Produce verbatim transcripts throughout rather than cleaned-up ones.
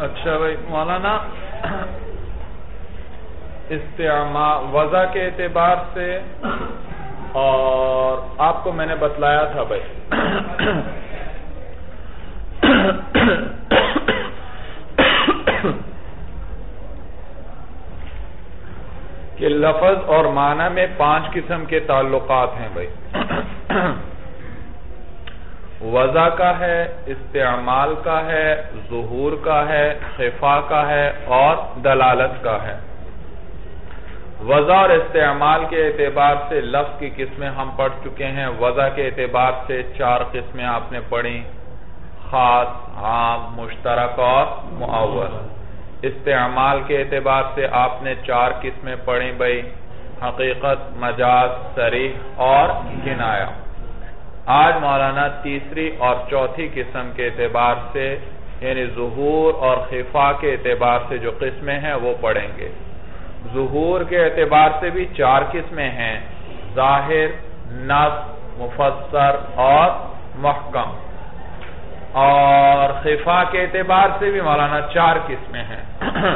اچھا بھائی مولانا، استعمال وضع کے اعتبار سے، اور آپ کو میں نے بتلایا تھا بھائی کہ لفظ اور معنی میں پانچ قسم کے تعلقات ہیں بھائی۔ وضع کا ہے، استعمال کا ہے، ظہور کا ہے، خفا کا ہے اور دلالت کا ہے۔ وضع اور استعمال کے اعتبار سے لفظ کی قسمیں ہم پڑھ چکے ہیں۔ وضع کے اعتبار سے چار قسمیں آپ نے پڑھی، خاص، عام، مشترک اور معول۔ استعمال کے اعتبار سے آپ نے چار قسمیں پڑھی بھائی، حقیقت، مجاز، صریح اور کنایہ۔ آج مولانا تیسری اور چوتھی قسم کے اعتبار سے یعنی ظہور اور خفا کے اعتبار سے جو قسمیں ہیں وہ پڑھیں گے۔ ظہور کے اعتبار سے بھی چار قسمیں ہیں، ظاہر، نص، مفسر اور محکم۔ اور خفا کے اعتبار سے بھی مولانا چار قسمیں ہیں۔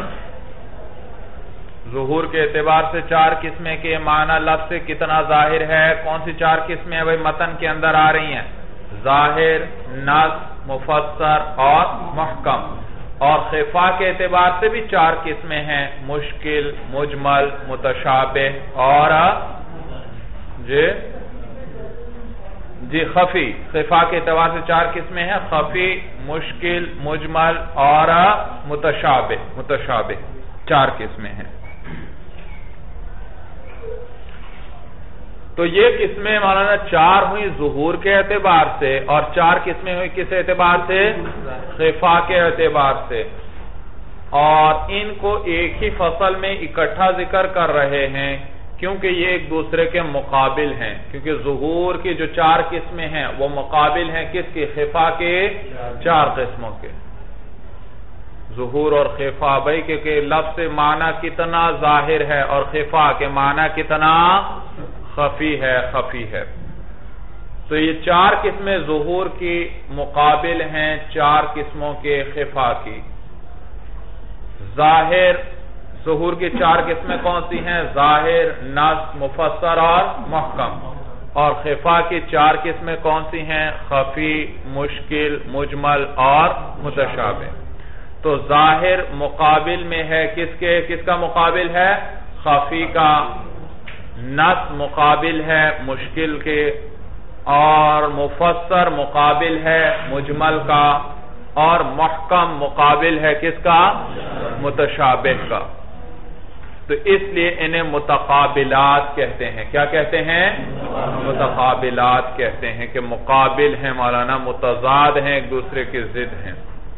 ظہور کے اعتبار سے چار قسمیں کہ معنی لفظ سے کتنا ظاہر ہے، کون سی چار قسمیں ہیں بھائی متن کے اندر آ رہی ہیں، ظاہر، نص، مفسر اور محکم۔ اور خفا کے اعتبار سے بھی چار قسمیں ہیں، مشکل، مجمل، متشابہ اور جی جی خفی۔ خفا کے اعتبار سے چار قسمیں ہیں، خفی، مشکل، مجمل اور متشابہ متشابہ چار قسمیں ہیں۔ تو یہ قسمیں مولانا چار ہوئی ظہور کے اعتبار سے، اور چار قسمیں ہوئی کس اعتبار سے، خفا کے اعتبار سے۔ اور ان کو ایک ہی فصل میں اکٹھا ذکر کر رہے ہیں کیونکہ یہ ایک دوسرے کے مقابل ہیں، کیونکہ ظہور کی جو چار قسمیں ہیں وہ مقابل ہیں کس کی، خفا کے چار قسموں کے۔ ظہور اور خفا بھائی کہ لفظ معنی کتنا ظاہر ہے اور خفا کے معنی کتنا خفی ہے خفی ہے۔ تو یہ چار قسمیں ظہور کی مقابل ہیں چار قسموں کے خفا کی۔ ظاہر، ظہور کی چار قسمیں کون سی ہیں، ظاہر، نص، مفسر اور محکم۔ اور خفا کی چار قسمیں کون سی ہیں، خفی، مشکل، مجمل اور متشابہ۔ تو ظاہر مقابل میں ہے کس کے، کس کا مقابل ہے، خفی کا۔ نص مقابل ہے مشکل کے، اور مفسر مقابل ہے مجمل کا، اور محکم مقابل ہے کس کا، متشابہ کا۔ تو اس لیے انہیں متقابلات کہتے ہیں۔ کیا کہتے ہیں، متقابلات کہتے ہیں کہ مقابل ہیں مولانا، متضاد ہیں، ایک دوسرے کی ضد ہیں۔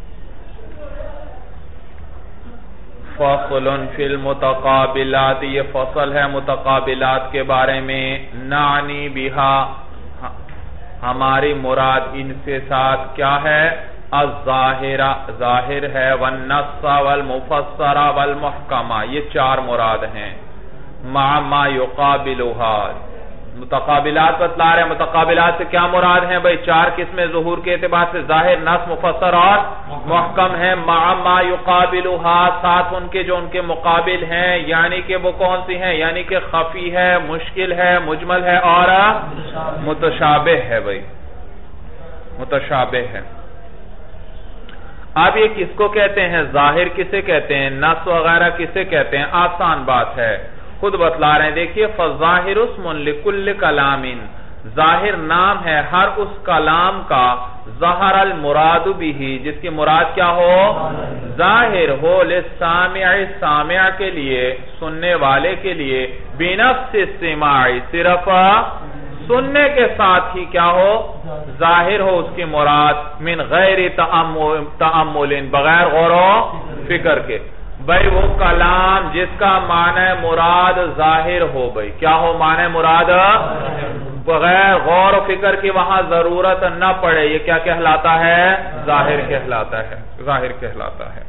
فصل فی المتقابلات، یہ فصل ہے متقابلات کے بارے میں۔ نعنی بہا، ہماری مراد ان سے ساتھ کیا ہے، الظاہر، ظاہر ہے، والنص والمفسر والمحکمہ، یہ چار مراد ہیں۔ مع ما یقابلها، متقابلات بتلا رہے ہیں، متقابلات سے کیا مراد ہیں بھئی، چار قسمیں ظہور کے اعتبار سے ظاہر، نص، مفسر اور محکم ہیں۔ مع ما یقابلها، ساتھ ان کے جو ان کے مقابل ہیں، یعنی کہ وہ کون سی ہیں، یعنی کہ خفی ہے، مشکل ہے، مجمل ہے اور متشابہ ہے بھئی، متشابہ ہے۔ اب یہ کس کو کہتے ہیں، ظاہر کسے کہتے ہیں، نص وغیرہ کسے کہتے ہیں، آسان بات ہے، خود بتلا رہے ہیں۔ دیکھیے فَالظَّاهِرُ اسْمٌ لِكُلِّ كَلَامٍ، ظاہر نام ہے ہر اس کلام کا، ظَهَرَ الْمُرَادُ بِهِ، جس کی مراد کیا ہو، ظاہر ہو، لِلسَّامِعِ، سامع کے لیے، سننے والے کے لیے، بِنَفْسِ السِّمَاعِ، صرف سننے کے ساتھ ہی کیا ہو، ظاہر ہو اس کی مراد، من غیر تأمل، بغیر غور و فکر کے۔ بھئی وہ کلام جس کا معنی مراد ظاہر ہو، بھئی کیا ہو معنی مراد، بغیر غور و فکر کی وہاں ضرورت نہ پڑے، یہ کیا کہلاتا ہے، ظاہر کہلاتا ہے، ظاہر کہلاتا ہے۔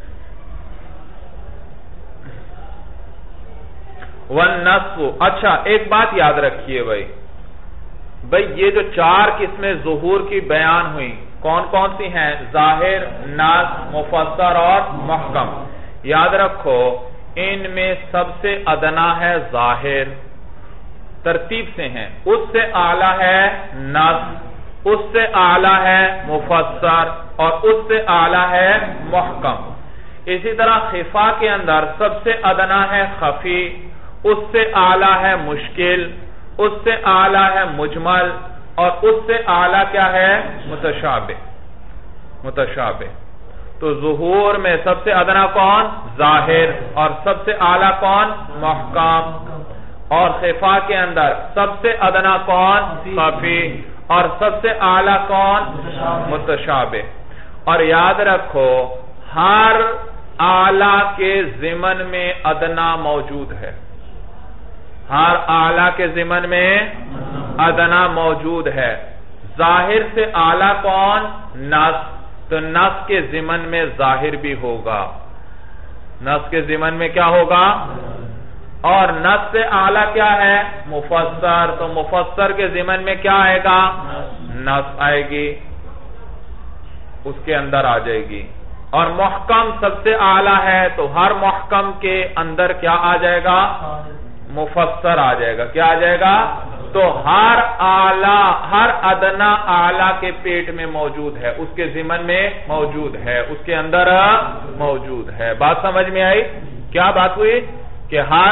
والنصف، اچھا ایک بات یاد رکھیے بھئی، بھئی یہ جو چار قسمیں ظہور کی بیان ہوئی، کون کون سی ہیں؟ ظاہر، نص، مفسر اور محکم. یاد رکھو ان میں سب سے ادنا ہے ظاہر، ترتیب سے ہیں. اس سے اعلیٰ ہے نص، اس سے اعلیٰ ہے مفسر اور اس سے اعلیٰ ہے محکم. اسی طرح خفا کے اندر سب سے ادنا ہے خفی، اس سے اعلیٰ ہے مشکل، اس سے اعلیٰ ہے مجمل اور اس سے اعلیٰ کیا ہے؟ متشابہ. متشابہ. تو ظہور میں سب سے ادنا کون؟ ظاہر. اور سب سے اعلیٰ کون؟ محکم. اور خفا کے اندر سب سے ادنا کون؟ خفی. اور سب سے اعلیٰ کون؟ متشابہ. اور یاد رکھو ہر اعلیٰ کے ضمن میں ادنا موجود ہے. ہر اعلیٰ کے ضمن میں ادنا موجود ہے. ظاہر سے اعلیٰ کون؟ نص. تو نص کے ضمن میں ظاہر بھی ہوگا. نص کے ضمن میں کیا ہوگا؟ اور نص سے اعلیٰ کیا ہے؟ مفسر. تو مفسر کے ضمن میں کیا آئے گا؟ نص آئے گی، اس کے اندر آ جائے گی. اور محکم سب سے اعلیٰ ہے تو ہر محکم کے اندر کیا آ جائے گا؟ مفسر آ جائے گا. کیا آ جائے گا؟ تو ہر اعلیٰ، ہر ادنا اعلیٰ کے پیٹ میں موجود ہے، اس کے ضمن میں موجود ہے، اس کے اندر موجود ہے. بات سمجھ میں آئی؟ کیا بات ہوئی کہ ہر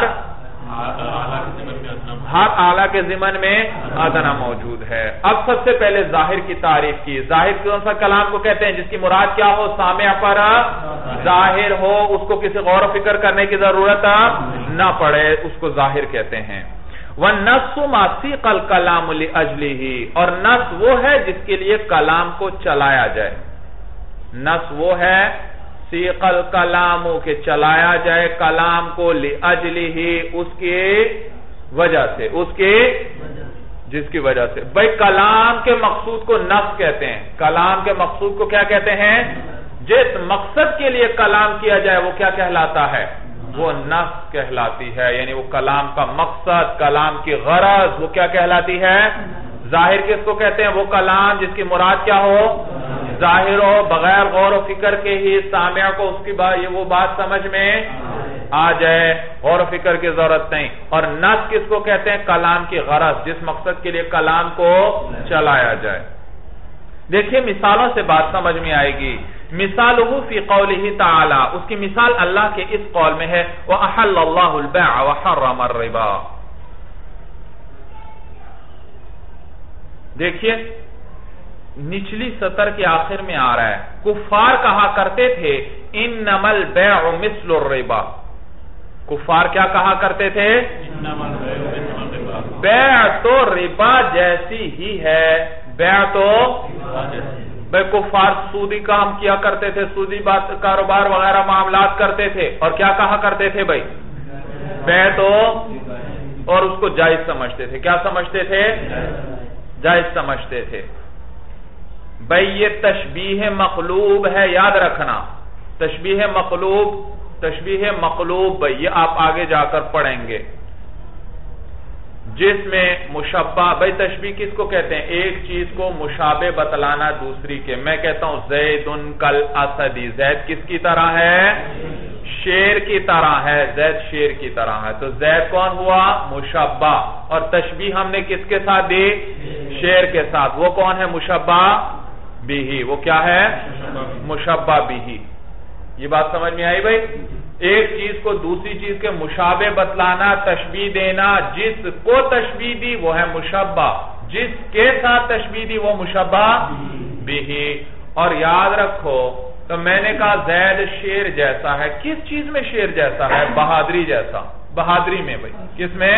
ہر اعلیٰ کے ضمن میں ادنا موجود ہے. اب سب سے پہلے ظاہر کی تعریف کی. ظاہر کون سا کلام کو کہتے ہیں؟ جس کی مراد کیا ہو؟ سامع پر ظاہر ہو، اس کو کسی غور و فکر کرنے کی ضرورت نہ پڑے، اس کو ظاہر کہتے ہیں. وَالنَّصُّ مَا سِيقَ الْكَلَامُ لِأَجْلِهِ. اور نص وہ ہے جس کے لیے کلام کو چلایا جائے. نص وہ ہے سیق الکلام کہ چلایا جائے کلام کو لِأَجْلِهِ اس کی وجہ سے، اس کی جس کی وجہ سے. بھئی کلام کے مقصود کو نص کہتے ہیں. کلام کے مقصود کو کیا کہتے ہیں؟ جس مقصد کے لیے کلام کیا جائے وہ کیا کہلاتا ہے؟ وہ نص کہلاتی ہے. یعنی وہ کلام کا مقصد، کلام کی غرض وہ کیا کہلاتی ہے؟ ظاہر کس کو کہتے ہیں؟ وہ کلام جس کی مراد کیا ہو؟ ظاہر ہو، بغیر غور و فکر کے ہی سامع کو اس کی بات یہ وہ بات سمجھ میں آ جائے، غور و فکر کی ضرورت نہیں. اور نص کس کو کہتے ہیں؟ کلام کی غرض، جس مقصد کے لیے کلام کو چلایا جائے. دیکھیے مثالوں سے بات سمجھ میں آئے گی. مثالہ فی قولہ تعالی، اس کی مثال اللہ کے اس قول میں ہے وَأَحَلَّ اللَّهُ الْبَيْعَ وَحَرَّمَ الرِّبَا. دیکھیے نچلی سطر کے آخر میں آ رہا ہے کفار کہا کرتے تھے انما البیع مثل الربا. کفار کیا کہا کرتے تھے؟ بیع تو ربا جیسی ہی ہے. بیع تو بے کفار سودی کام کیا کرتے تھے، سودی بات کاروبار وغیرہ معاملات کرتے تھے اور کیا کہا کرتے تھے بھائی؟ بیع تو، اور اس کو جائز سمجھتے تھے. کیا سمجھتے تھے؟ جائز سمجھتے تھے. بھئی یہ تشبیہ مقلوب ہے، یاد رکھنا. تشبیہ مقلوب، تشبیہ مقلوب بھئی یہ آپ آگے جا کر پڑھیں گے، جس میں مشبہ. بھئی تشبیہ کس کو کہتے ہیں؟ ایک چیز کو مشابہ بتلانا دوسری کے. میں کہتا ہوں زید کل اسدی، زید کس کی طرح ہے؟ شیر کی طرح ہے. زید شیر کی طرح ہے. تو زید کون ہوا؟ مشبہ. اور تشبیہ ہم نے کس کے ساتھ دی؟ شیر کے ساتھ. وہ کون ہے؟ مشبہ بھی. وہ کیا ہے؟ مشبہ بھی. یہ بات سمجھ میں آئی بھائی؟ ایک چیز کو دوسری چیز کے مشابہ بتلانا، تشبیہ دینا. جس کو تشبیہ دی وہ ہے مشبہ، جس کے ساتھ تشبیہ دی وہ مشبہ بھی. اور یاد رکھو تو میں نے کہا زید شیر جیسا ہے. کس چیز میں شیر جیسا ہے؟ بہادری جیسا. بہادری میں بھائی کس میں؟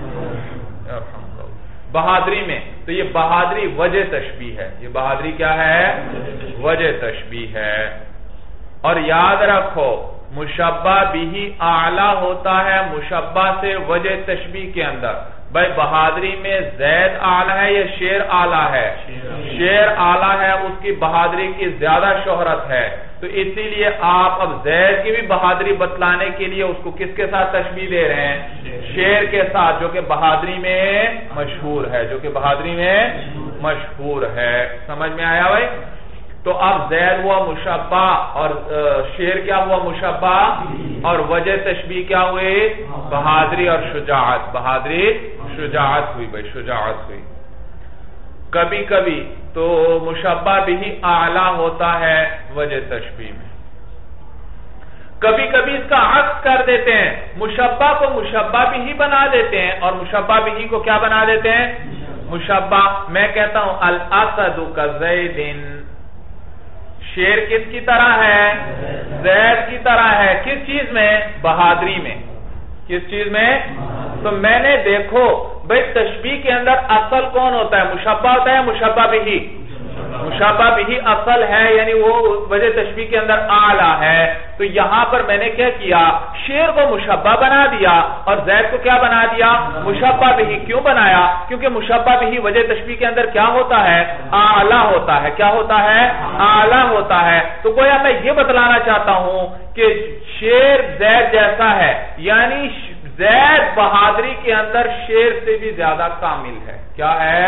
بہادری میں. تو یہ بہادری وجہ تشبیہ ہے. یہ بہادری کیا ہے؟ وجہ تشبیہ ہے. اور یاد رکھو مشبہ بھی اعلیٰ ہوتا ہے مشبہ سے وجہ تشبیہ کے اندر. بھائی بہادری میں زید اعلیٰ ہے یا شیر اعلیٰ ہے؟ شیر اعلیٰ ہے، اس کی بہادری کی زیادہ شہرت ہے. تو اسی لیے آپ اب زید کی بھی بہادری بتلانے کے لیے اس کو کس کے ساتھ تشبیہ دے رہے ہیں؟ شیر کے ساتھ، جو کہ بہادری میں مشہور ہے، جو کہ بہادری میں مشہور ہے. سمجھ میں آیا بھائی؟ تو اب زید ہوا مشبہ اور شیر کیا ہوا مشبہ، اور وجہ تشبیہ کیا ہوئی بہادری اور شجاعت، بہادری شجاعت ہوئی بھائی، شجاعت ہوئی۔ کبھی کبھی تو مشبہ بھی اعلیٰ ہوتا ہے وجہ تشبیہ میں، کبھی کبھی اس کا عکس کر دیتے ہیں، مشبہ کو مشبہ بھی بنا دیتے ہیں اور مشبہ بھی کو کیا بنا دیتے ہیں مشبہ۔ میں کہتا ہوں الاسد کزید، شیر کس کی طرح ہے زید کی طرح ہے، کس چیز میں بہادری میں، کس چیز میں؟ تو میں نے دیکھو بھئی تشبیہ کے اندر اصل کون ہوتا ہے، مشبہ ہوتا ہے مشبہ بھی، مشبہ بھی اصل ہے، یعنی وہ وجہ تشبیہ کے اندر اعلیٰ ہے۔ تو یہاں پر میں نے کیا کیا، شیر کو مشبہ بنا دیا اور زید کو کیا بنا دیا مشبہ بھی۔ کیوں بنایا؟ کیونکہ مشبہ بھی وجہ تشبیہ کے اندر کیا ہوتا ہے اعلیٰ ہوتا ہے، کیا ہوتا ہے اعلیٰ ہوتا ہے۔ تو گویا میں یہ بتلانا چاہتا ہوں کہ شیر زید جیسا ہے، یعنی زید بہادری کے اندر شیر سے بھی زیادہ کامل ہے، کیا ہے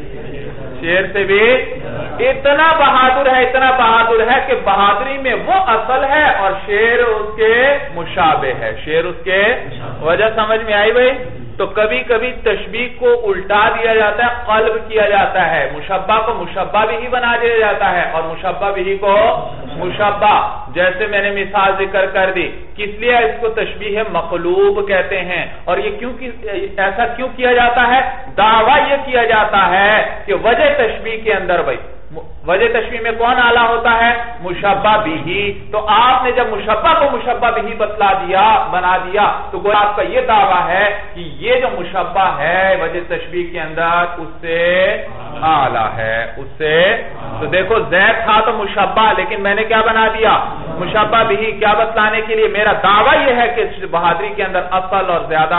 شیر سے بھی اتنا بہادر ہے، اتنا بہادر ہے کہ بہادری میں وہ اصل ہے اور شیر اس کے مشابہ ہے، شیر اس کے وجہ سمجھ میں آئی بھئی؟ تو کبھی کبھی تشبیہ کو الٹا دیا جاتا ہے، قلب کیا جاتا ہے، مشبہ کو مشبہ بھی بنا دیا جاتا ہے اور مشبہ بھی کو مشبہ، جیسے میں نے مثال ذکر کر دی۔ کس لیے اس کو تشبیہ مقلوب کہتے ہیں، اور یہ کیوں ایسا کیوں کیا جاتا ہے؟ دعویٰ یہ کیا جاتا ہے کہ وجہ تشبیہ کے اندر بھائی وجہ تشبیہ میں کون اعلیٰ ہوتا ہے مشبہ بھی، تو آپ نے جب مشبہ کو مشبہ بھی بتلا دیا بنا دیا تو گویا آپ کا یہ دعویٰ ہے کہ یہ جو مشبہ ہے وجہ تشبیہ کے اندر اس سے اعلیٰ ہے، اس سے۔ تو دیکھو زید تھا تو مشبہ، لیکن میں نے کیا بنا دیا مشبہ بھی، کیا بتلانے کے لیے؟ میرا دعویٰ یہ ہے کہ بہادری کے اندر اصل اور زیادہ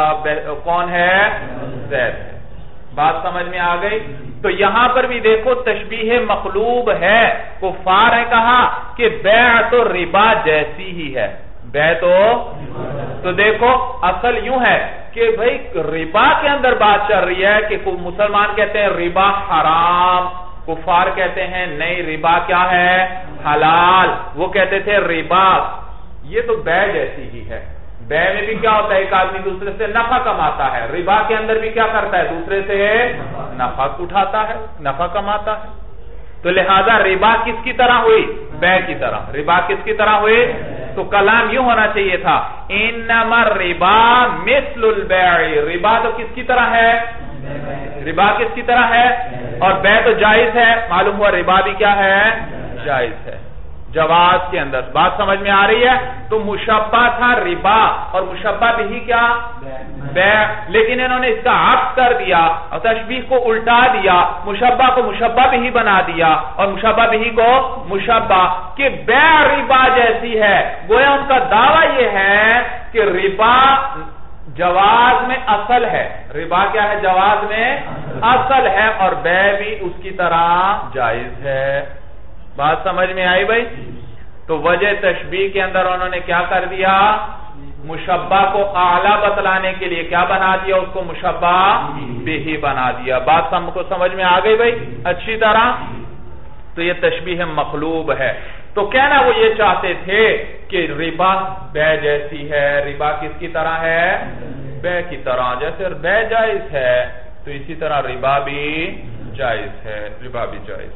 کون ہے زید ہے۔ بات سمجھ میں آ گئی؟ تو یہاں پر بھی دیکھو تشبیہ مقلوب ہے، کفار نے کہا کہ بیع و ربا جیسی ہی ہے، بیع تو تو دیکھو اصل یوں ہے کہ بھئی ربا کے اندر بات چل رہی ہے کہ مسلمان کہتے ہیں ربا حرام، کفار کہتے ہیں نہیں ربا کیا ہے حلال، وہ کہتے تھے ربا، یہ تو بیع جیسی ہی ہے۔ بیع میں بھی کیا ہوتا ہے، ایک آدمی دوسرے سے نفع کماتا ہے، ربا کے اندر بھی کیا کرتا ہے دوسرے سے نفع اٹھاتا ہے، نفع کماتا ہے۔ تو لہذا ربا کس کی طرح ہوئی؟ بیع کی طرح۔ ربا کس کی طرح ہوئی؟ تو کلام یوں ہونا چاہیے تھا انما الربا مثل البیع، ربا تو کس کی طرح ہے ربا کس کی طرح ہے، اور بیع تو جائز ہے، معلوم ہوا ربا بھی کیا ہے جائز ہے جواز کے اندر۔ بات سمجھ میں آ رہی ہے؟ تو مشبہ تھا ربا اور مشبہ بھی کیا بیع، لیکن انہوں نے اس کا عکس کر دیا اور تشبیہ کو الٹا دیا، مشبہ کو مشبہ بھی بنا دیا اور مشبہ بھی کو مشبہ، کہ بیع ربا جیسی ہے۔ گویا ان کا دعویٰ یہ ہے کہ ربا جواز میں اصل ہے، ربا کیا ہے جواز میں اصل ہے، اور بیع بھی اس کی طرح جائز ہے۔ بات سمجھ میں آئی بھائی؟ تو وجہ تشبیہ کے اندر انہوں نے کیا کر دیا، مشبہ کو اعلیٰ بتلانے کے لیے کیا بنا دیا، اس کو مشبہ بھی بنا دیا۔ بات سم کو سمجھ میں آ گئی بھائی اچھی طرح؟ تو یہ تشبیہ مقلوب ہے۔ تو کہنا وہ یہ چاہتے تھے کہ ربا بیع جیسی ہے، ربا کس کی طرح ہے بیع کی طرح، جیسے بیع جائز ہے تو اسی طرح ربا بھی جائز ہے، ربا بھی جائز۔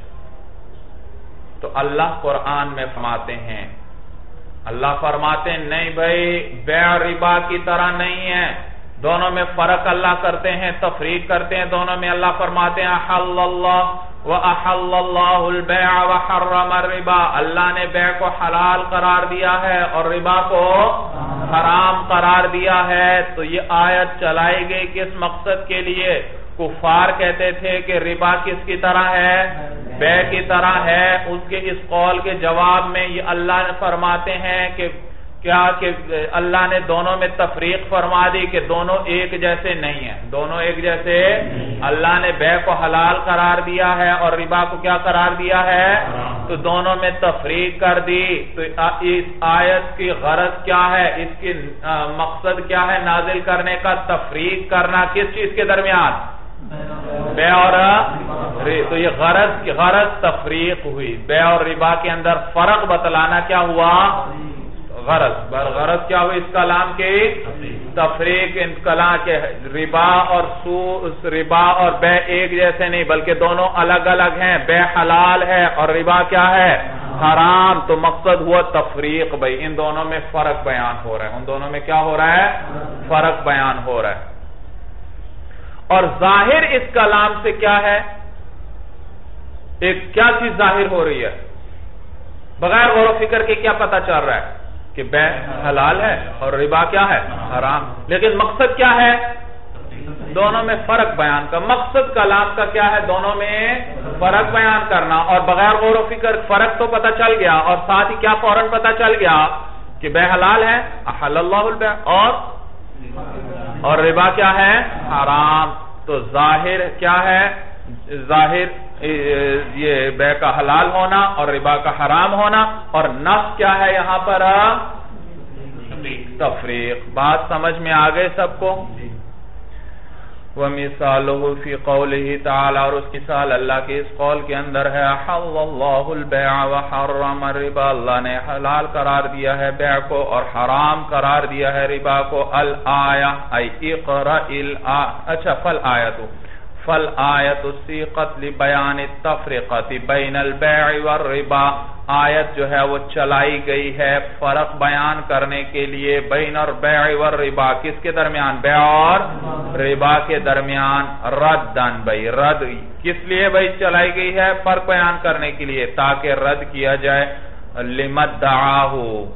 تو اللہ قرآن میں فرماتے ہیں، اللہ فرماتے ہیں نہیں بھائی بیع ربا کی طرح نہیں ہے، دونوں میں فرق اللہ کرتے ہیں، تفریق کرتے ہیں دونوں میں۔ اللہ فرماتے ہیں احل اللہ وَأَحَلَّ اللَّهُ الْبَيْعَ وَحَرَّمَ الرِّبَا، اللہ نے بیع کو حلال قرار دیا ہے اور ربا کو حرام قرار دیا ہے۔ تو یہ آیت چلائی گئی کس مقصد کے لیے؟ کفار کہتے تھے کہ ربا کس کی طرح ہے بیع کی طرح ہے، اس کے اس قول کے جواب میں یہ اللہ نے فرماتے ہیں کہ کیا کہ اللہ نے دونوں میں تفریق فرما دی کہ دونوں ایک جیسے نہیں ہیں، دونوں ایک جیسے، اللہ نے بیع کو حلال قرار دیا ہے اور ربا کو کیا قرار دیا ہے، تو دونوں میں تفریق کر دی۔ تو اس آیت کی غرض کیا ہے، اس کی مقصد کیا ہے نازل کرنے کا؟ تفریق کرنا کس چیز کے درمیان، بیع اور تو یہ غرض کی غرض تفریق ہوئی. بے اور ربا کے اندر فرق بتلانا کیا ہوا؟ غرض. غرض کیا ہوئی اس کلام کی؟ تفریق. ان کلام کے ربا اور سو ربا اور بے ایک جیسے نہیں بلکہ دونوں الگ الگ ہیں. بے حلال ہے اور ربا کیا ہے؟ حرام. تو مقصد ہوا تفریق. بھائی ان دونوں میں فرق بیان ہو رہا ہے. ان دونوں میں کیا ہو رہا ہے؟ فرق بیان ہو رہا ہے. اور ظاہر اس کلام سے کیا ہے؟ ایک کیا چیز ظاہر ہو رہی ہے؟ بغیر غور و فکر کے کیا پتا چل رہا ہے؟ کہ بے حلال ہے اور ربا کیا ہے؟ حرام. لیکن مقصد کیا ہے؟ دونوں میں فرق بیان کا. مقصد کلام کا کیا ہے؟ دونوں میں فرق بیان کرنا. اور بغیر غور و فکر فرق تو پتا چل گیا اور ساتھ ہی کیا فوراً پتا چل گیا کہ بے حلال ہے احل اللہ البیع اور اور ربا کیا ہے؟ حرام. تو ظاہر کیا ہے؟ ظاہر یہ بے کا حلال ہونا اور ربا کا حرام ہونا. اور نص کیا ہے یہاں پر؟ تفریق. بات سمجھ میں آ گئے سب کو؟ وَمِثَالُهُ فِي قَوْلِهِ تَعَالَى. اور اس کی مثال اللہ کے اس قول کے اندر ہے أَحَلَّ اللَّهُ الْبَيْعَ وَحَرَّمَ الرِّبَا. اللہ نے حلال قرار دیا ہے بیع کو اور حرام قرار دیا ہے ربا کو. الآیہ ای اقرأ الآیہ. اچھا فالآیت فالآیت سیقت لبیان التفرقۃ بین البیع والربا. آیت جو ہے وہ چلائی گئی ہے فرق بیان کرنے کے لیے بین البیع والربا. کس کے درمیان؟ بیع اور ربا کے درمیان. ردن بھائی رد کس لیے بھائی چلائی گئی ہے؟ فرق بیان کرنے کے لیے تاکہ رد کیا جائے لمدعاہ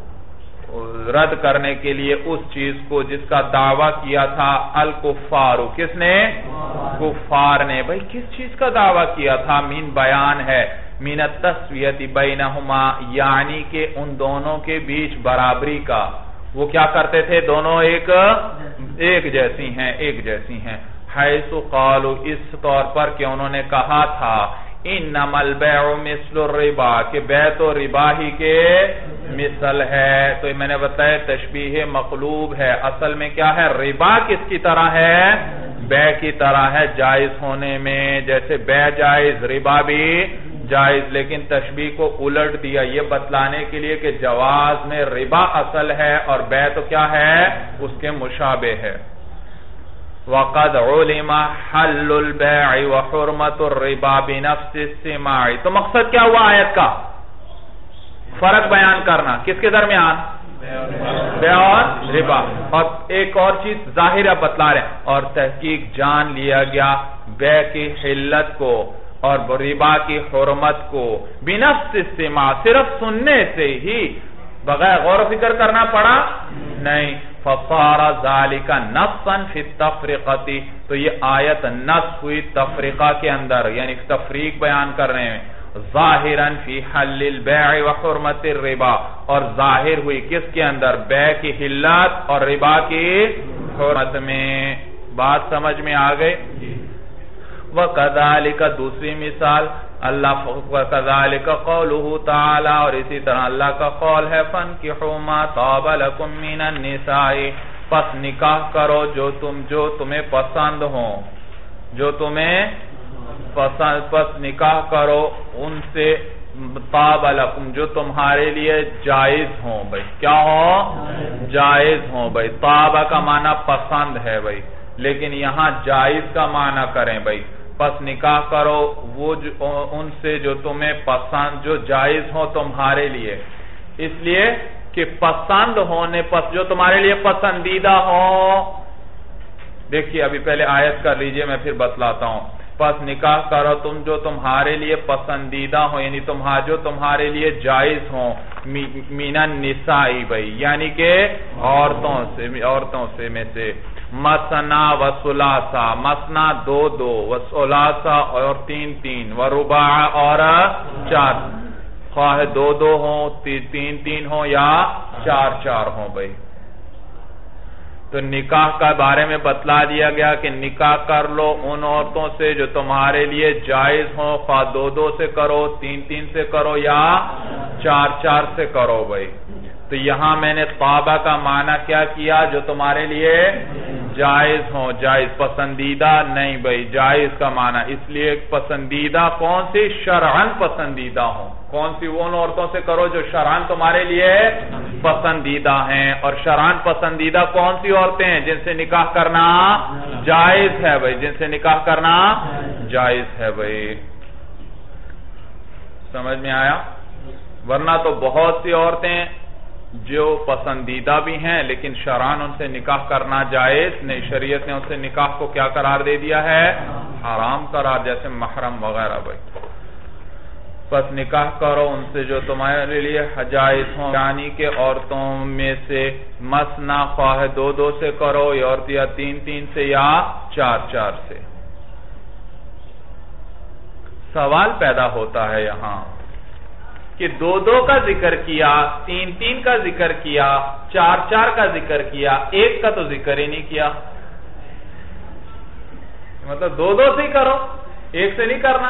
رد کرنے کے لیے اس چیز کو جس کا دعویٰ کیا تھا الکفار. کس نے؟ کفار نے. بھائی کس چیز کا دعویٰ کیا تھا؟ مین بیان ہے من التسویۃ بینہما یعنی کہ ان دونوں کے بیچ برابری کا. وہ کیا کرتے تھے؟ دونوں ایک ایک جیسی ہیں ایک جیسی ہیں. حیث قالوا اس طور پر کہ انہوں نے کہا تھا انما البیع مثل الربا کہ بیع تو ربا ہی کے مثل ہے. تو میں نے بتایا تشبیہ مقلوب ہے. اصل میں کیا ہے؟ ربا کس کی طرح ہے؟ بیع کی طرح ہے جائز ہونے میں. جیسے بیع جائز ربا بھی جائز. لیکن تشبیہ کو الٹ دیا یہ بتلانے کے لیے کہ جواز میں ربا اصل ہے اور بیع تو کیا ہے؟ اس کے مشابہ ہے. وَقَدْ عُلِمَ حَلُّ الْبَيْعِ وَحُرْمَةُ الرِّبَا بِنَفْسِ السِّمَاعِ. تو مقصد کیا ہوا آیت کا؟ فرق بیان کرنا. کس کے درمیان؟ بیع اور ربا. اور ایک اور چیز ظاہر اب بتلا رہے ہیں. اور تحقیق جان لیا گیا بیع کی حلت کو اور ربا کی حرمت کو بنفس السماع صرف سننے سے ہی بغیر غور و فکر کرنا پڑا نہیں. فصار ذالک نصا فی التفرقۃ. تو یہ آیت نص ہوئی تفریقہ کے اندر یعنی تفریق بیان کرنے میں. ظاہرا فی حل البیع وحرمت الربا. اور ظاہر ہوئی کس کے اندر؟ بیع کی حلت اور ربا کی حرمت میں. بات سمجھ میں آ گئی؟ وَكَذَلِكَ دوسری مثال اللہ وَكَذَلِكَ قَوْلُهُ تَعَالَى. اور اسی طرح اللہ کا قول ہے فَانْكِحُوا مَا طَابَ لَكُم مِّنَ النِّسَاءِ. پس نکاح کرو جو تم جو تمہیں پسند ہوں جو تمہیں پسند پس نکاح کرو ان سے طَابَ لَكُم جو تمہارے لیے جائز ہوں. بھائی کیا ہو؟ جائز ہوں. بھائی طَابَ کا معنی پسند ہے بھائی لیکن یہاں جائز کا معنی کریں بھائی. پس نکاح کرو وہ ان سے جو تمہیں پسند جو جائز ہو تمہارے لیے. اس لیے کہ پسند ہونے پس جو تمہارے لیے پسندیدہ ہو. دیکھیے ابھی پہلے آیت کر لیجئے میں پھر بتلاتا ہوں. پس نکاح کرو تم جو تمہارے لیے پسندیدہ ہو یعنی تمہارے جو تمہارے لیے جائز ہوں من النساء بھائی یعنی کہ عورتوں سے عورتوں سے میں سے. مسنا و ثلاثہ مسنا دو دو و ثلاثہ اور تین تین و رباع اور چار. خواہ دو دو ہوں تین تین ہوں یا چار چار ہوں بھائی. تو نکاح کا بارے میں بتلا دیا گیا کہ نکاح کر لو ان عورتوں سے جو تمہارے لیے جائز ہوں. خواہ دو دو سے کرو تین تین سے کرو یا چار چار سے کرو بھائی. تو یہاں میں نے طابہ کا معنی کیا کیا؟ جو تمہارے لیے جائز ہوں. جائز پسندیدہ نہیں بھائی, جائز کا معنی اس لیے پسندیدہ کون سی؟ شرعن پسندیدہ ہوں. کون سی؟ وہ ان عورتوں سے کرو جو شرعن تمہارے لیے پسندیدہ ہیں. اور شرعن پسندیدہ کون سی عورتیں ہیں؟ جن سے نکاح کرنا جائز ہے بھائی, جن سے نکاح کرنا جائز ہے بھائی. سمجھ میں آیا؟ ورنہ تو بہت سی عورتیں جو پسندیدہ بھی ہیں لیکن شرعن ان سے نکاح کرنا جائز نہیں. شریعت نے ان سے نکاح کو کیا قرار دے دیا ہے؟ حرام قرار, جیسے محرم وغیرہ بھائی. پس نکاح کرو ان سے جو تمہارے لیے جائز ہوں, یعنی کہ عورتوں میں سے مثنا خواہ دو دو سے کرو, یا تین تین سے یا چار چار سے. سوال پیدا ہوتا ہے یہاں کہ دو دو کا ذکر کیا, تین تین کا ذکر کیا, چار چار کا ذکر کیا, ایک کا تو ذکر ہی نہیں کیا. مطلب دو دو سے ہی کرو, ایک سے نہیں کرنا.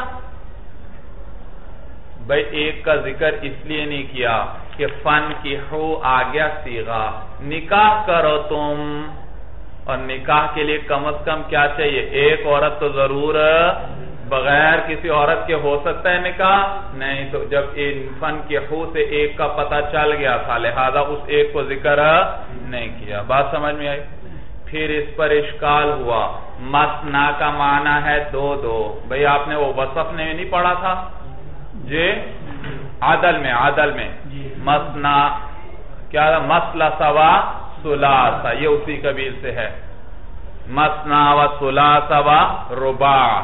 بھائی ایک کا ذکر اس لیے نہیں کیا کہ فن کی ہو آ گیا صیغہ, نکاح کرو تم, اور نکاح کے لیے کم از کم کیا چاہیے؟ ایک عورت تو ضرور, بغیر کسی عورت کے ہو سکتا ہے نکاح؟ نہیں. تو جب فن کی ہو سے ایک کا پتہ چل گیا تھا, لہذا اس ایک کو ذکر نہیں کیا. بات سمجھ میں آئی؟ پھر اس پر اشکال ہوا, مثنا کا معنی ہے دو دو. بھئی آپ نے وہ وصف نے نہیں پڑھا تھا جی عدل میں؟ عدل میں مثنا کیا تھا؟ مثلا سوا ثلاثہ, یہ اسی قبیل سے ہے. مثنا و ثلاثہ و رباع,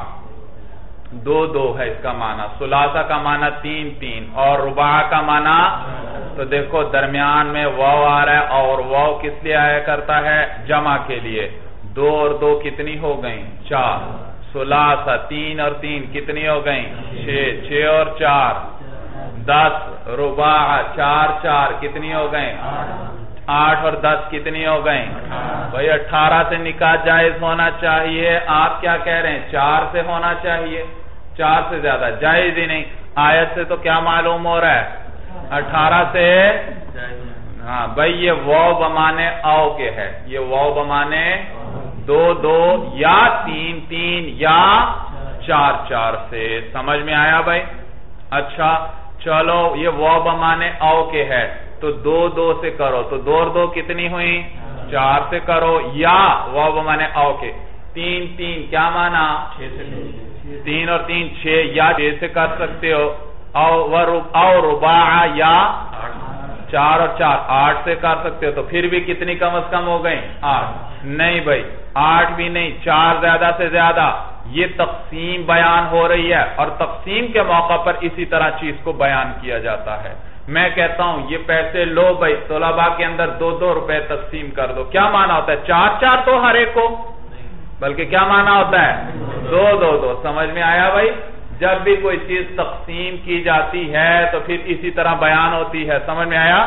دو دو ہے اس کا معنی. ثلاثہ کا معنی تین تین, اور رباع کا معنی, تو دیکھو درمیان میں واو آ رہا ہے, اور واو کس لیے آیا کرتا ہے؟ جمع کے لیے. دو اور دو کتنی ہو گئیں؟ چار. ثلاثہ تین اور تین کتنی ہو گئیں؟ چھ. چھ اور چار دس. رباع چار چار کتنی ہو گئیں؟ آٹھ. اور دس کتنی ہو گئیں؟ بھئی اٹھارہ سے نکاح جائز ہونا چاہیے. آپ کیا کہہ رہے ہیں؟ چار سے ہونا چاہیے. چار سے زیادہ جائز ہی نہیں. آیت سے تو کیا معلوم ہو رہا ہے؟ اٹھارہ سے. ہاں بھئی یہ واو بمانے او کے ہے, یہ واو بمانے دو دو یا تین تین یا چار چار سے. سمجھ میں آیا بھائی؟ اچھا چلو, یہ واو بمانے او کے ہے تو دو دو سے کرو, تو دو اور دو کتنی ہوئی؟ چار سے کرو. یا واو بمانے او کے تین تین کیا مانا؟ تین اور تین چھ, یا چھ سے کر سکتے ہو. او رباع یا چار اور چار آٹھ سے کر سکتے ہو. تو پھر بھی کتنی کم از کم ہو گئیں؟ آٹھ. نہیں بھائی آٹھ بھی نہیں, چار زیادہ سے زیادہ. یہ تقسیم بیان ہو رہی ہے, اور تقسیم کے موقع پر اسی طرح چیز کو بیان کیا جاتا ہے. میں کہتا ہوں یہ پیسے لو بھائی, طلباء کے اندر دو دو روپے تقسیم کر دو. کیا معنی ہوتا ہے؟ چار چار تو ہر ایک کو, بلکہ کیا معنی ہوتا ہے؟ دو دو دو. سمجھ میں آیا بھائی؟ جب بھی کوئی چیز تقسیم کی جاتی ہے تو پھر اسی طرح بیان ہوتی ہے. سمجھ میں آیا؟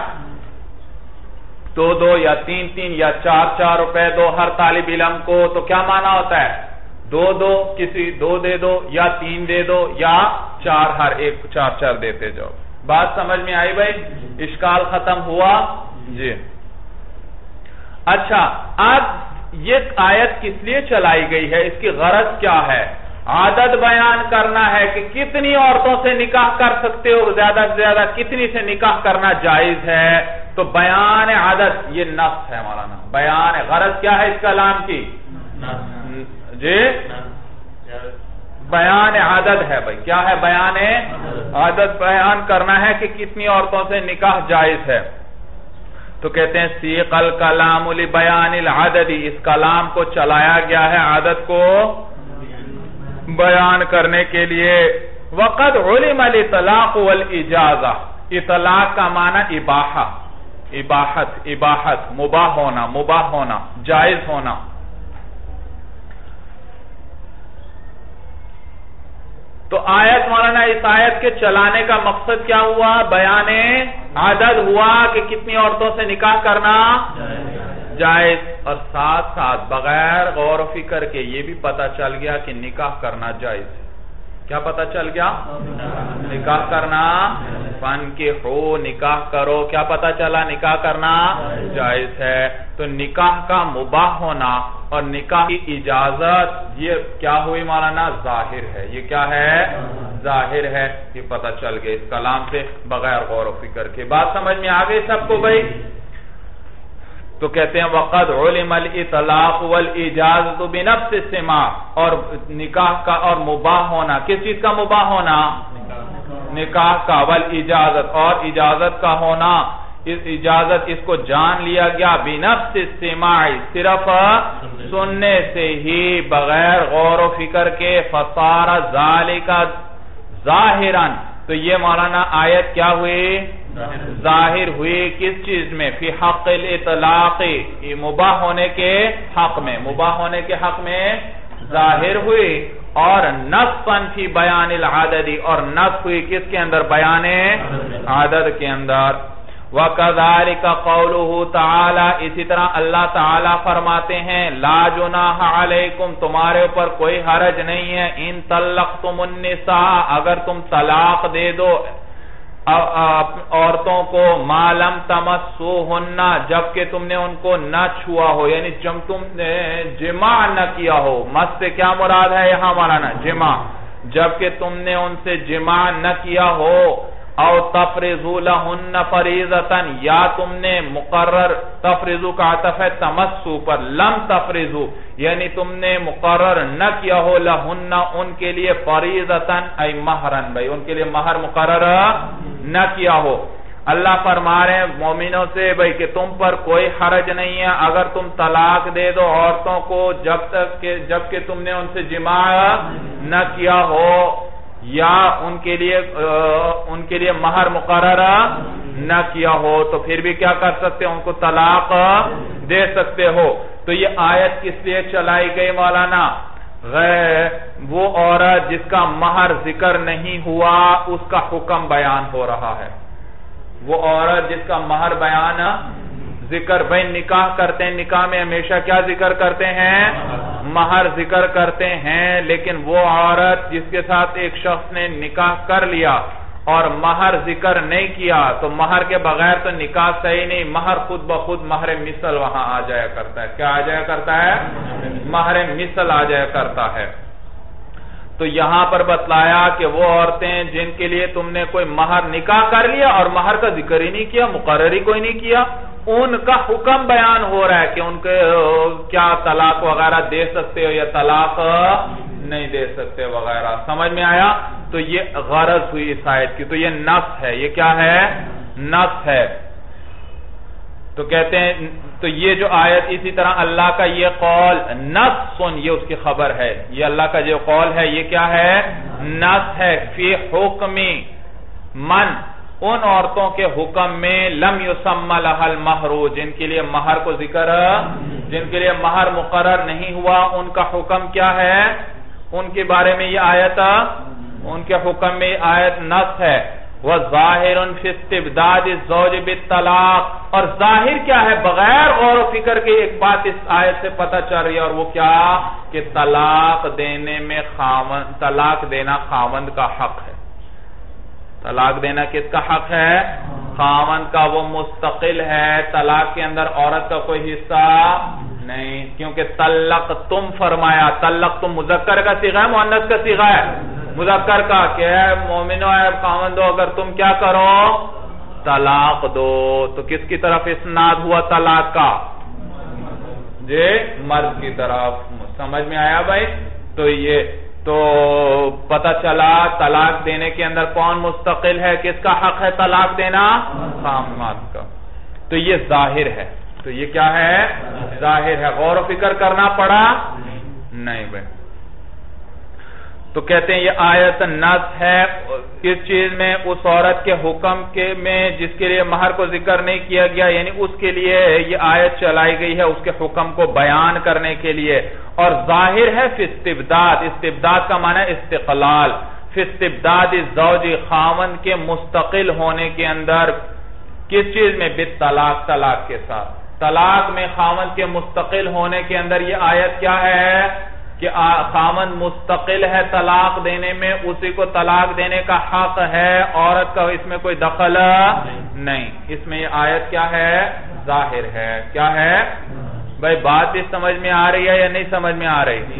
دو دو یا تین تین یا چار چار روپے دو ہر طالب علم کو, تو کیا معنی ہوتا ہے؟ دو دو, کسی دو دے دو, یا تین دے دو, یا چار ہر ایک چار چار دیتے جاؤ. بات سمجھ میں آئی بھائی؟ اشکال ختم ہوا جی. اچھا اب یہ آیت کس لیے چلائی گئی ہے؟ اس کی غرض کیا ہے؟ عدد بیان کرنا ہے کہ کتنی عورتوں سے نکاح کر سکتے ہو, زیادہ سے زیادہ کتنی سے نکاح کرنا جائز ہے. تو بیان عدد یہ نص ہے مولانا. بیان غرض کیا ہے اس کلام کی؟ جی بیان عدد ہے بھائی. کیا ہے بیان عدد؟ بیان کرنا ہے کہ کتنی عورتوں سے نکاح جائز ہے. تو کہتے ہیں سیق الکلام لبیان العدد, اس کلام کو چلایا گیا ہے عدد کو بیان کرنے کے لیے. وقد علم الاطلاق والاجازہ, اطلاق کا معنی اباحہ, اباحت, اباحت مباح ہونا, مباح ہونا, جائز ہونا. تو آیت مولانا اس آیت کے چلانے کا مقصد کیا ہوا؟ بیان عدد ہوا کہ کتنی عورتوں سے نکاح کرنا جائز, اور ساتھ ساتھ بغیر غور و فکر کے یہ بھی پتا چل گیا کہ نکاح کرنا جائز ہے. کیا پتا چل گیا؟ نکاح کرنا فن کے ہو, نکاح کرو. کیا پتا چلا؟ نکاح کرنا جائز ہے. تو نکاح کا مباح ہونا اور نکاح کی اجازت یہ کیا ہوئی مولانا؟ ظاہر ہے. یہ کیا ہے؟ ظاہر ہے. یہ پتہ چل گیا اس کلام سے بغیر غور و فکر کے. بات سمجھ میں آ گئی سب کو بھائی؟ تو کہتے ہیں وَقَدْ عُلِمَ الْإِطْلَاقُ وَالْإِجَازَةُ بِنَفْسِ السِّمَاعِ، اور نکاح کا اور مباح ہونا. کس چیز کا مباح ہونا؟ نکاح کا. والإجازت، اور اجازت کا ہونا. اس اجازت اس کو جان لیا گیا بِنَفْسِ السِّمَاعِ، صرف سننے سے ہی بغیر غور و فکر کے. فَصَارَ ذَلِكَ ظَاهِرًا، تو یہ مولانا آیت کیا ہوئی؟ ظاہر ہوئی. کس چیز میں؟ فی حق الاطلاق، مباح ہونے کے حق میں. مباح ہونے کے حق میں ظاہر ہوئی. اور نصًا فی بیان العدد، اور نص ہوئی کس کے اندر؟ بیان عدد کے اندر. وَكَذَلِكَ قَوْلُهُ تَعَالَى، اسی طرح اللہ تعالیٰ فرماتے ہیں لا جناح علیکم، تمہارے اوپر کوئی حرج نہیں ہے. ان طلقتم النساء، اگر تم طلاق دے دو عورتوں کو ما لم تمسوہن، جبکہ تم نے ان کو نہ چھوا ہو، یعنی جب تم نے جماع نہ کیا ہو. مس سے کیا مراد ہے یہاں مولانا؟ جماع. جبکہ تم نے ان سے جماع نہ کیا ہو. او تفرضوا لہن فریضتاً، یا تم نے مقرر، تفرضوا کا عطف ہے تمسو پر، لم تفرضوا یعنی تم نے مقرر نہ کیا ہو لہن ان کے لیے فریضتاً ای مہرن، بھائی ان کے لیے مہر مقرر نہ کیا ہو. اللہ فرما رہے ہیں مومنوں سے بھائی کہ تم پر کوئی حرج نہیں ہے اگر تم طلاق دے دو عورتوں کو جب تک کہ جب کہ تم نے ان سے جماع نہ کیا ہو، یا ان کے لیے ان کے لیے مہر مقرر نہ کیا ہو. تو پھر بھی کیا کر سکتے ان کو طلاق دے سکتے ہو. تو یہ آیت کس لیے چلائی گئی مولانا؟ غیر وہ عورت جس کا مہر ذکر نہیں ہوا اس کا حکم بیان ہو رہا ہے. وہ عورت جس کا مہر بیان ذکر، بھائی نکاح کرتے ہیں، نکاح میں ہمیشہ کیا ذکر کرتے ہیں؟ مہر ذکر کرتے ہیں. لیکن وہ عورت جس کے ساتھ ایک شخص نے نکاح کر لیا اور مہر ذکر نہیں کیا تو مہر کے بغیر تو نکاح صحیح نہیں. مہر خود بخود مہر مثل وہاں آ جایا کرتا ہے. کیا آ جایا کرتا ہے؟ مہر مثل آ جایا کرتا ہے. تو یہاں پر بتلایا کہ وہ عورتیں جن کے لیے تم نے کوئی مہر نکاح کر لیا اور مہر کا ذکر ہی نہیں کیا، مقرر ہی کوئی نہیں کیا، ان کا حکم بیان ہو رہا ہے کہ ان کے کیا طلاق وغیرہ دے سکتے ہو یا طلاق نہیں دے سکتے وغیرہ. سمجھ میں آیا؟ تو یہ غرض ہوئی اس آیت کی. تو یہ نص ہے. یہ کیا ہے؟ نص ہے. تو کہتے ہیں تو یہ جو آیت، اسی طرح اللہ کا یہ قول نص، یہ اس کی خبر ہے. یہ اللہ کا جو قول ہے یہ کیا ہے؟ نص ہے. فی حکم من، ان عورتوں کے حکم میں لم یسمى لها المہر، جن کے لیے مہر کو ذکر، جن کے لیے مہر مقرر نہیں ہوا، ان کا حکم کیا ہے؟ ان کے بارے میں یہ آیت، ان کے حکم میں یہ آیت نص ہے. وَظَاهِرٌ فِي اسْتِبْدَادِ الزَّوْجِ بِالطَّلَاقِ، اور ظاہر کیا ہے؟ بغیر غور و فکر کے ایک بات اس آیت سے پتہ چل رہی ہے، اور وہ کیا؟ کہ طلاق دینے میں خاوند، طلاق دینا خاوند کا حق ہے. طلاق دینا کس کا حق ہے؟ خاوند کا. وہ مستقل ہے. طلاق کے اندر عورت کا کوئی حصہ نہیں، کیونکہ طلق تم فرمایا. طلق تم مذکر کا صیغہ ہے مؤنث کا صیغہ ہے؟ مذکر کا. کہ اے مومنو اے خاوندو اگر تم کیا کرو؟ طلاق دو. تو کس کی طرف اسناد ہوا طلاق کا؟ جی مرد کی طرف. سمجھ میں آیا بھائی؟ تو یہ تو پتہ چلا طلاق دینے کے اندر کون مستقل ہے، کس کا حق ہے طلاق دینا؟ خاوند کا. تو یہ ظاہر ہے. تو یہ کیا ہے؟ ظاہر ہے. غور و فکر کرنا پڑا نہیں بھائی. تو کہتے ہیں یہ آیت نص ہے. کس چیز میں؟ اس عورت کے حکم کے میں جس کے لیے مہر کو ذکر نہیں کیا گیا، یعنی اس کے لیے یہ آیت چلائی گئی ہے اس کے حکم کو بیان کرنے کے لیے. اور ظاہر ہے فی استبداد. استبداد کا معنی ہے استقلال. فی استبداد الزوج، خاوند کے مستقل ہونے کے اندر. کس چیز میں؟ بالطلاق، طلاق کے ساتھ. طلاق میں خاوند کے مستقل ہونے کے اندر یہ آیت کیا ہے؟ کہ خاوند مستقل ہے طلاق دینے میں، اسی کو طلاق دینے کا حق ہے، عورت کا اس میں کوئی دخل نہیں. اس میں یہ آیت کیا ہے؟ ظاہر ہے. کیا ہے؟ بھائی بات بھی سمجھ میں آ رہی ہے یا نہیں سمجھ میں آ رہی؟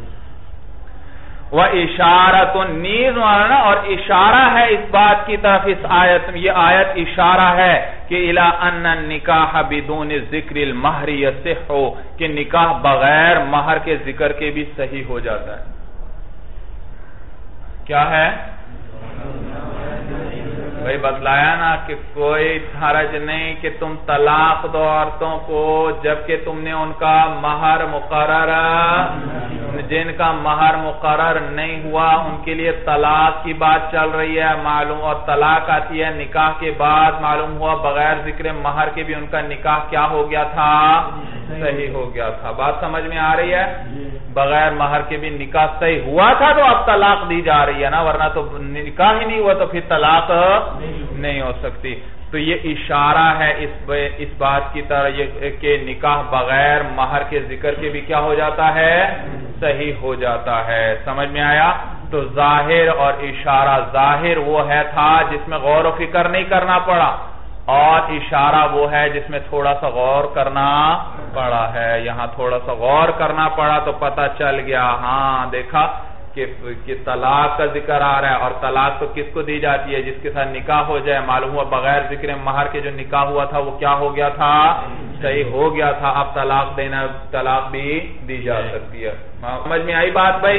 وَإِشَارَةٌ نیز مانا اور اشارہ ہے اس بات کی طرف اس آیت میں، یہ آیت اشارہ ہے کہ إِلَىٰ أَنَّ النِّكَاحَ بِدُونِ ذِكْرِ الْمَهْرِ يَصِحُّ کہ نکاح بغیر مہر کے ذکر کے بھی صحیح ہو جاتا ہے۔ کیا ہے؟ بھائی بتلایا نا کہ کوئی حرج نہیں کہ تم طلاق دو عورتوں کو جبکہ تم نے ان کا مہر مقرر، جن کا مہر مقرر نہیں ہوا ان کے لیے طلاق کی بات چل رہی ہے معلوم، اور طلاق آتی ہے نکاح کے بعد، معلوم ہوا بغیر ذکر مہر کے بھی ان کا نکاح کیا ہو گیا تھا؟ صحیح ہو گیا تھا۔ بات سمجھ میں آ رہی ہے؟ بغیر مہر کے بھی نکاح صحیح ہوا تھا تو اب طلاق دی جا رہی ہے نا، ورنہ تو نکاح ہی نہیں ہوا تو پھر طلاق نہیں ہو سکتی۔ تو یہ اشارہ ہے اس اس بات کی طرح کہ نکاح بغیر مہر کے ذکر کے بھی کیا ہو جاتا ہے؟ صحیح ہو جاتا ہے۔ سمجھ میں آیا؟ تو ظاہر اور اشارہ، ظاہر وہ ہے تھا جس میں غور و فکر نہیں کرنا پڑا، اور اشارہ وہ ہے جس میں تھوڑا سا غور کرنا پڑا ہے۔ یہاں تھوڑا سا غور کرنا پڑا تو پتہ چل گیا، ہاں دیکھا کہ طلاق کا ذکر آ رہا ہے، اور طلاق تو کس کو دی جاتی ہے؟ جس کے ساتھ نکاح ہو جائے۔ معلوم ہوا بغیر ذکر مہر کے جو نکاح ہوا تھا وہ کیا ہو گیا تھا؟ صحیح ہو گیا تھا۔ اب طلاق دینا، طلاق بھی دی جا سکتی ہے۔ سمجھ میں آئی بات بھائی؟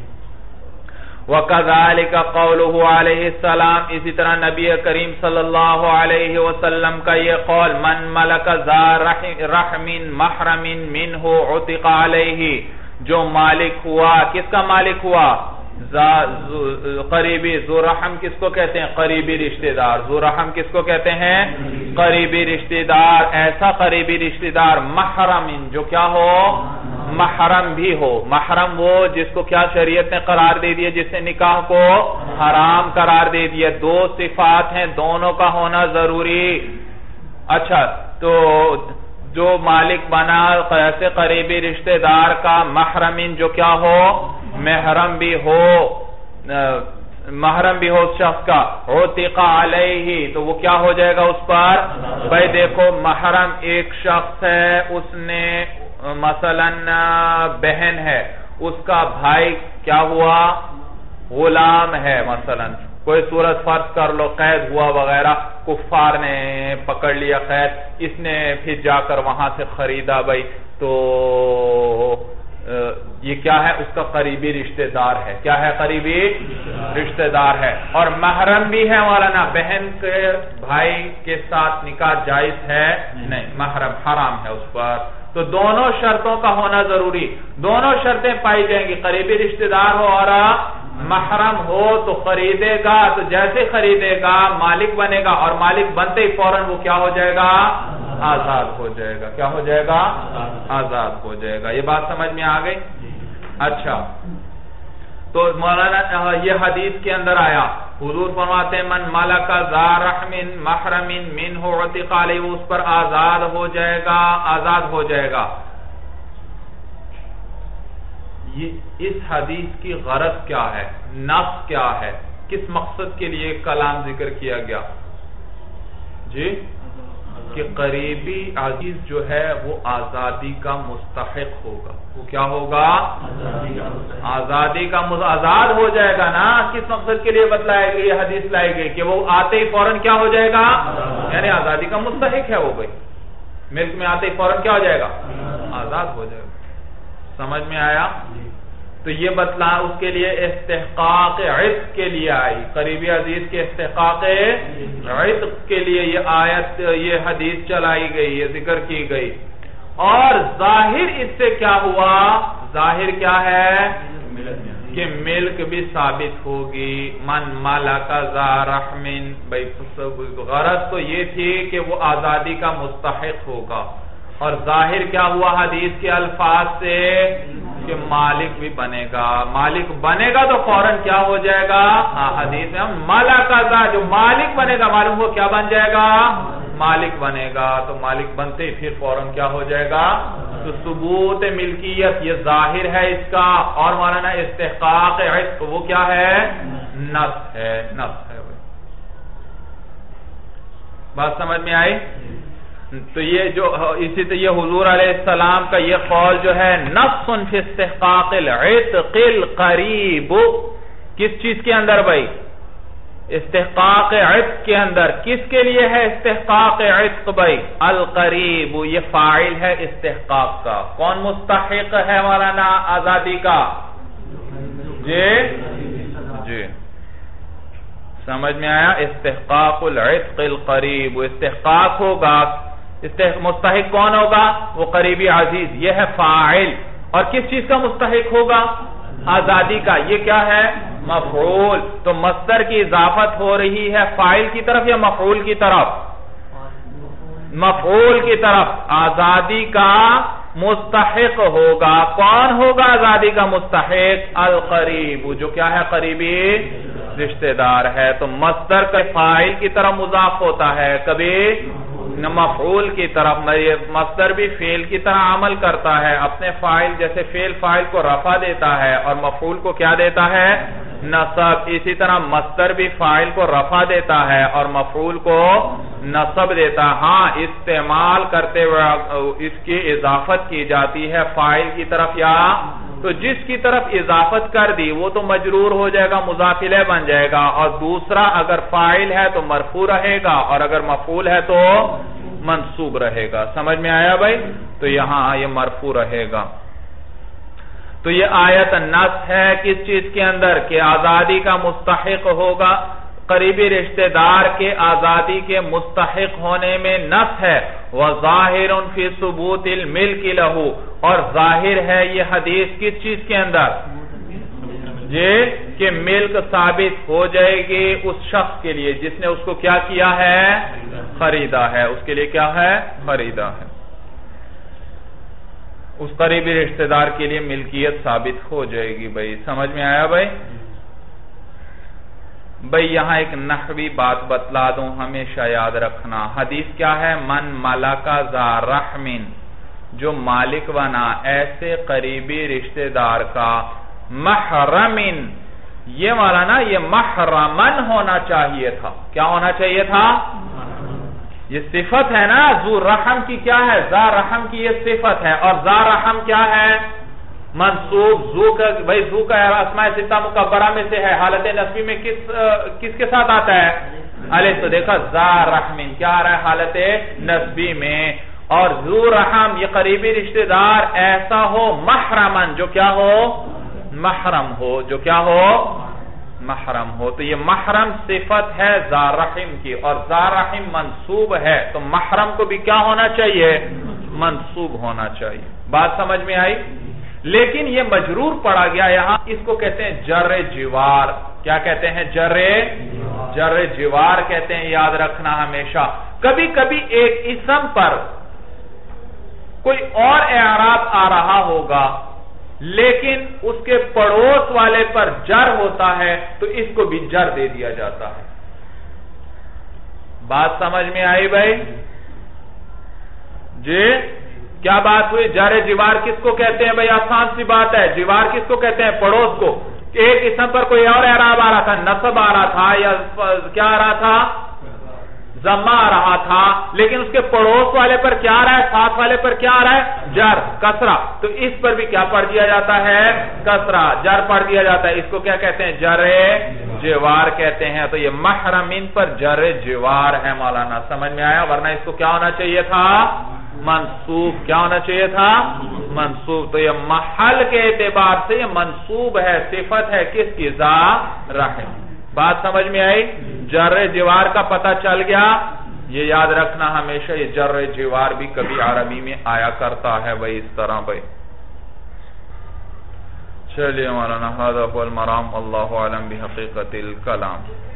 وَكَذَلِكَ قَوْلُهُ عَلَيْهِ السَّلَامِ اسی طرح نبی کریم صلی اللہ علیہ وسلم کا یہ قول، مَنْ مَلَكَ ذَا رَحْمٍ مَحْرَمٍ مِّنْهُ عُتِقَ عَلَيْهِ جو مالک ہوا، کس کا مالک ہوا؟ قریبی۔ ذو رحم کس کو کہتے ہیں؟ قریبی رشتہ دار۔ ذو رحم کس کو کہتے ہیں؟ قریبی رشتہ دار۔ ایسا قریبی رشتہ دار محرم جو کیا ہو؟ محرم بھی ہو۔ محرم وہ جس کو کیا شریعت نے قرار دے دیا، جس نے نکاح کو حرام قرار دے دیا۔ دو صفات ہیں، دونوں کا ہونا ضروری۔ اچھا، تو جو مالک بنا ایسے قریبی رشتہ دار کا، محرمین جو کیا ہو؟ محرم بھی ہو، محرم بھی ہو اس شخص کا، عتق علیہ تو وہ کیا ہو جائے گا اس پر؟ بھائی دیکھو محرم ایک شخص ہے، اس نے مثلا بہن ہے، اس کا بھائی کیا ہوا؟ غلام ہے مثلا، کوئی صورت فرض کر لو قید ہوا وغیرہ، کفار نے پکڑ لیا قید، اس نے پھر جا کر وہاں سے خریدا بھائی، تو یہ کیا ہے؟ اس کا قریبی رشتہ دار ہے۔ کیا ہے؟ قریبی رشتہ دار ہے۔ اور محرم بھی ہے مولانا، بہن کے بھائی کے ساتھ نکاح جائز ہے نہیں، محرم حرام ہے اس پر۔ تو دونوں شرطوں کا ہونا ضروری، دونوں شرطیں پائی جائیں گی، قریبی رشتہ دار ہو اور محرم ہو تو خریدے گا، تو جیسے خریدے گا مالک بنے گا، اور مالک بنتے ہی فوراً وہ کیا ہو جائے گا؟ آزاد ہو جائے گا۔ کیا ہو جائے گا؟ آزاد ہو جائے گا۔ یہ بات سمجھ میں آ گئی؟ اچھا، تو مولانا یہ حدیث کے اندر آیا، حضور فرماتے ہیں من ملک ذا رحم محرم منہ عتق علیہ، اس پر آزاد ہو جائے گا، آزاد ہو جائے گا۔ یہ اس حدیث کی غرض کیا ہے؟ نص کیا ہے؟ کس مقصد کے لیے کلام ذکر کیا گیا؟ جی کہ قریبی عزیز جو ہے وہ آزادی کا مستحق ہوگا۔ وہ کیا ہوگا؟ آزادی کا آزاد ہو جائے گا نا۔ کس مقصد کے لیے بتلائے گئی یہ حدیث لائے گئی کہ وہ آتے ہی فوراً کیا ہو جائے گا؟ یعنی آزادی کا مستحق ہے وہ بھائی، ملک میں آتے ہی فوراً کیا ہو جائے گا؟ آزاد ہو جائے گا۔ سمجھ میں آیا؟ تو یہ بتلا اس کے لیے استحقاق عتق کے لیے آئی، قریبی عزیز کے استحقاق عتق کے لیے یہ آیت، یہ حدیث چلائی گئی، یہ ذکر کی گئی۔ اور ظاہر اس سے کیا ہوا؟ ظاہر کیا ہے؟ کہ ملک بھی ثابت ہوگی۔ من ملک ذا رحم، بھائی غرض تو یہ تھی کہ وہ آزادی کا مستحق ہوگا، اور ظاہر کیا ہوا حدیث کے الفاظ سے؟ کہ مالک بھی بنے گا۔ مالک بنے گا تو فوراً کیا ہو جائے گا؟ ہاں حدیث میں ہم ملک ذا، جو مالک بنے گا معلوم ہو کیا بن جائے گا؟ مالک بنے گا، تو مالک بنتے ہی پھر فوراً کیا ہو جائے گا؟ تو ثبوت ملکیت یہ ظاہر ہے اس کا، اور مولانا استحقاق عتق وہ کیا ہے؟ نص ہے، نص ہے۔ بات سمجھ میں آئی؟ تو یہ جو اسی طرح یہ حضور علیہ السلام کا یہ قول جو ہے نص فی استحقاق العتق القریب، کس چیز کے اندر بھائی؟ استحقاق عتق کے اندر. کس کے لیے ہے استحقاق عتق بھائی؟ القریب، یہ فاعل ہے استحقاق کا. کون مستحق ہے مولانا آزادی کا؟ جی جی سمجھ میں آیا؟ استحقاق العتق القریب، استحقاق ہوگا، مستحق کون ہوگا؟ وہ قریبی عزیز، یہ ہے فاعل. اور کس چیز کا مستحق ہوگا؟ آزادی کا. یہ کیا ہے؟ مفعول. تو مصدر کی اضافت ہو رہی ہے فاعل کی طرف یا مفعول کی طرف؟ مفعول کی طرف. آزادی کا مستحق ہوگا. کون ہوگا آزادی کا مستحق؟ القریب، جو کیا ہے؟ قریبی رشتہ دار ہے. تو مصدر کا فاعل کی طرف مضاف ہوتا ہے، کبھی مفعول کی طرف. مصدر بھی فعل کی طرح عمل کرتا ہے، اپنے فاعل جیسے فعل فاعل کو رفع دیتا ہے اور مفعول کو کیا دیتا ہے؟ نصب. اسی طرح مصدر بھی فاعل کو رفع دیتا ہے اور مفعول کو نصب دیتا ہے. ہاں استعمال کرتے ہوئے اس کی اضافت کی جاتی ہے فاعل کی طرف، یا تو جس کی طرف اضافت کر دی وہ تو مجرور ہو جائے گا، مضاف الیہ بن جائے گا. اور دوسرا اگر فاعل ہے تو مرفوع رہے گا، اور اگر مفعول ہے تو منصوب رہے گا. سمجھ میں آیا بھائی؟ تو یہاں یہ مرفوع رہے گا. تو یہ آیت نص ہے کس چیز کے اندر؟ کہ آزادی کا مستحق ہوگا. قریبی رشتہ دار کے آزادی کے مستحق ہونے میں نص ہے. وَظَاهِرٌ فِي ثُبُوتِ الْمِلْكِ لَهُ، اور ظاہر ہے یہ حدیث کس چیز کے اندر؟ یہ کہ ملک ثابت ہو جائے گی اس شخص کے لیے جس نے اس کو کیا کیا ہے؟ خریدا ہے. اس کے لیے کیا ہے؟ خریدا ہے. اس قریبی رشتہ دار کے لیے ملکیت ثابت ہو جائے گی. بھائی سمجھ میں آیا بھائی؟ بھئی یہاں ایک نحوی بات بتلا دوں، ہمیشہ یاد رکھنا. حدیث کیا ہے؟ من ملکا ذا رحمن، جو مالک بنا ایسے قریبی رشتہ دار کا، محرمن، یہ والا نا یہ محرمن ہونا چاہیے تھا. کیا ہونا چاہیے تھا؟ یہ صفت ہے نا ذو رحم کی. کیا ہے؟ ذا رحم کی یہ صفت ہے. اور ذا رحم کیا ہے؟ منصوب. ذو کا بھائی ذو کا اسماء ستہ مکبرہ میں سے ہے. حالت نصبی میں کس کس کے ساتھ آتا ہے؟ الف. تو دیکھا ذا رحمن کیا آ رہا ہے حالت نصبی میں. اور ذو رحم یہ قریبی رشتہ دار ایسا ہو محرمن، جو کیا ہو؟ محرم ہو. جو کیا ہو؟ محرم ہو. تو یہ محرم صفت ہے ذا رحم کی، اور ذا رحم منصوب ہے. تو محرم کو بھی کیا ہونا چاہیے؟ منصوب ہونا چاہیے. بات سمجھ میں آئی؟ لیکن یہ مجرور پڑا گیا یہاں. اس کو کہتے ہیں جر جوار. کیا کہتے ہیں؟ جر جر جوار کہتے ہیں. یاد رکھنا ہمیشہ. کبھی کبھی ایک اسم پر کوئی اور اعراب آ رہا ہوگا لیکن اس کے پڑوس والے پر جر ہوتا ہے تو اس کو بھی جر دے دیا جاتا ہے. بات سمجھ میں آئی بھائی؟ جی کیا بات ہوئی؟ جر جوار کس کو کہتے ہیں بھائی؟ آسان سی بات ہے. جوار کس کو کہتے ہیں؟ پڑوس کو. ایک اسم پر کوئی اور اعراب آ رہا تھا، نصب آ رہا تھا یا کیا آ رہا تھا؟ ضمہ آ رہا تھا، لیکن اس کے پڑوس والے پر کیا آ رہا ہے؟ ساتھ والے پر کیا آ رہا ہے؟ جر، کسرہ. تو اس پر بھی کیا پڑھ دیا جاتا ہے؟ کسرہ. جر پڑھ دیا جاتا ہے. اس کو کیا کہتے ہیں؟ جر جوار کہتے ہیں. تو یہ محرمین پر جر جوار ہے مولانا. سمجھ میں آیا؟ ورنہ اس کو کیا ہونا چاہیے تھا؟ منصوب. کیا ہونا چاہیے تھا؟ منصوب. تو یہ محل کے اعتبار سے یہ منصوب ہے، صفت ہے کس کی؟ ذا رحم. بات سمجھ میں آئی؟ جر جوار کا پتہ چل گیا. یہ یاد رکھنا ہمیشہ، یہ جر جوار بھی کبھی عربی میں آیا کرتا ہے بھائی اس طرح بھائی. چلیے مولانا، ھذا هو المرام، اللہ اعلم بحقیقت الکلام.